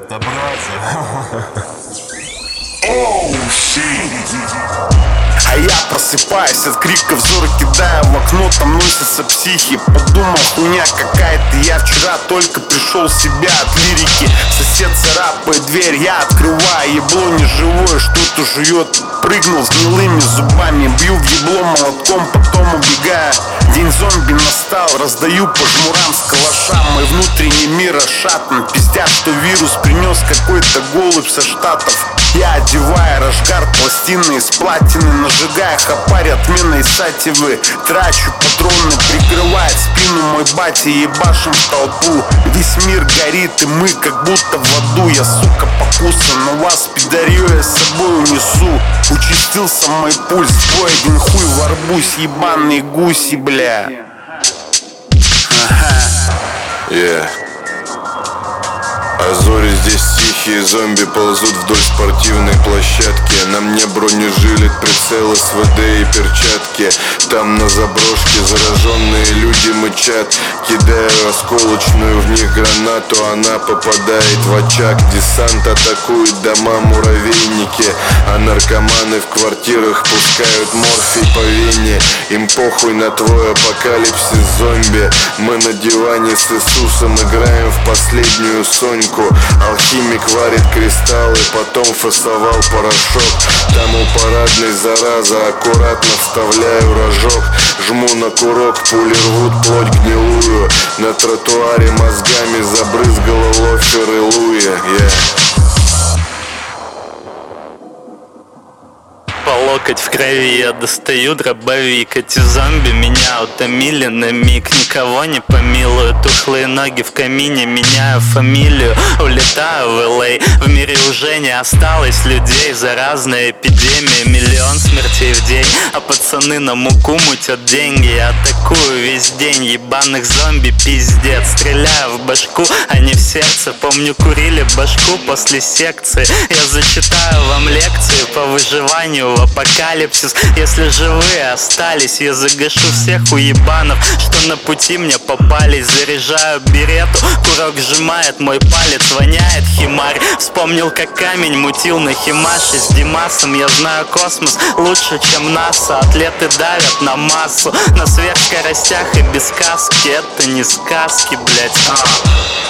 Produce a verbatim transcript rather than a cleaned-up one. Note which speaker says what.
Speaker 1: Это бразер.
Speaker 2: Oh, а я просыпаюсь от крика, взоры кидаю в окно, там носятся психи. Подумал, хуйня какая-то, я вчера только пришел в себя от лирики. Сосед царапает дверь, я открываю, ебло неживое, что-то жует. Прыгнул с гнилыми зубами, бью в ебло молотком, потом убегаю. День зомби настал, раздаю по жмурам с калашам. Мой внутренний мир расшатан, пиздят, что вирус принес какой-то голубь со Штатов. Я одеваю рожгар, пластины из платины, нажигая хапарь, отмена и сативы. Трачу патроны, прикрывает спину мой батя, ебашим в толпу. Весь мир горит, и мы как будто в аду. Я, сука, покусан, но вас, пидорью, я с собой унесу. Участился мой пульс, твой один хуй в арбуз, ебаные гуси, бля. Ага.
Speaker 3: Yeah. А зори здесь тихие, зомби ползут вдоль спортивной площадки. На мне бронежилет, прицел СВД и перчатки. Там на заброшке зараженные люди мычат. Кидаю осколочную в них гранату, она попадает в очаг. Десант атакует дома, муравейники. А наркоманы в квартирах пускают морфий по вене. Им похуй на твой апокалипсис, зомби. Мы на диване с Иисусом играем в последнюю Соньку. Алхимик варит кристаллы, потом фасовал порошок. Там у парадной зараза, аккуратно вставляю рожок. Жму на курок, пули рвут плоть гнилую. На тротуаре мозгами забрызгало лофер и луи. Yeah.
Speaker 4: По локоть в крови я достаю дробовик. Эти зомби меня утомили на миг. Никого не помилую, тухлые ноги в камине. Меняю фамилию, улетаю в Л А. В мире уже не осталось людей. Заразная эпидемия, миллион смертей в день. А пацаны на муку мутят деньги. Я атакую весь день ебаных зомби, пиздец. Стреляю в башку, а не в сердце. Помню, курили башку после секции. Я зачитаю вам лекции по выживанию в апокалипсис. Если живые остались, я загашу всех уебанов, что на пути мне попались. Заряжаю берету, курок сжимает мой палец, воняет химарь. Вспомнил, как камень мутил на химаше. С Димасом я знаю космос лучше, чем НАСА. Атлеты давят на массу на сверхскоростях и без каски. Это не сказки, блять. а.